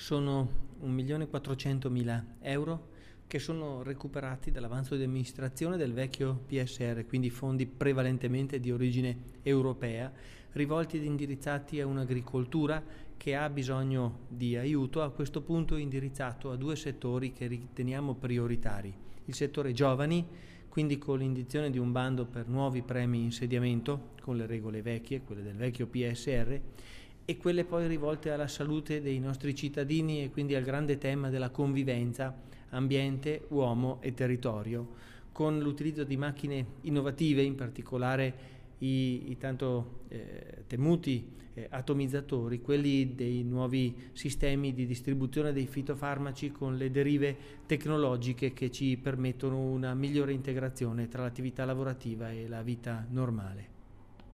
sono 1.400.000 euro che sono recuperati dall'avanzo di amministrazione del vecchio PSR, quindi fondi prevalentemente di origine europea, rivolti ed indirizzati a un'agricoltura che ha bisogno di aiuto, a questo punto indirizzato a due settori che riteniamo prioritari. Il settore giovani, quindi con l'indizione di un bando per nuovi premi insediamento, con le regole vecchie, quelle del vecchio PSR, e quelle poi rivolte alla salute dei nostri cittadini e quindi al grande tema della convivenza, ambiente, uomo e territorio, con l'utilizzo di macchine innovative, in particolare i tanto temuti atomizzatori, quelli dei nuovi sistemi di distribuzione dei fitofarmaci con le derive tecnologiche che ci permettono una migliore integrazione tra l'attività lavorativa e la vita normale.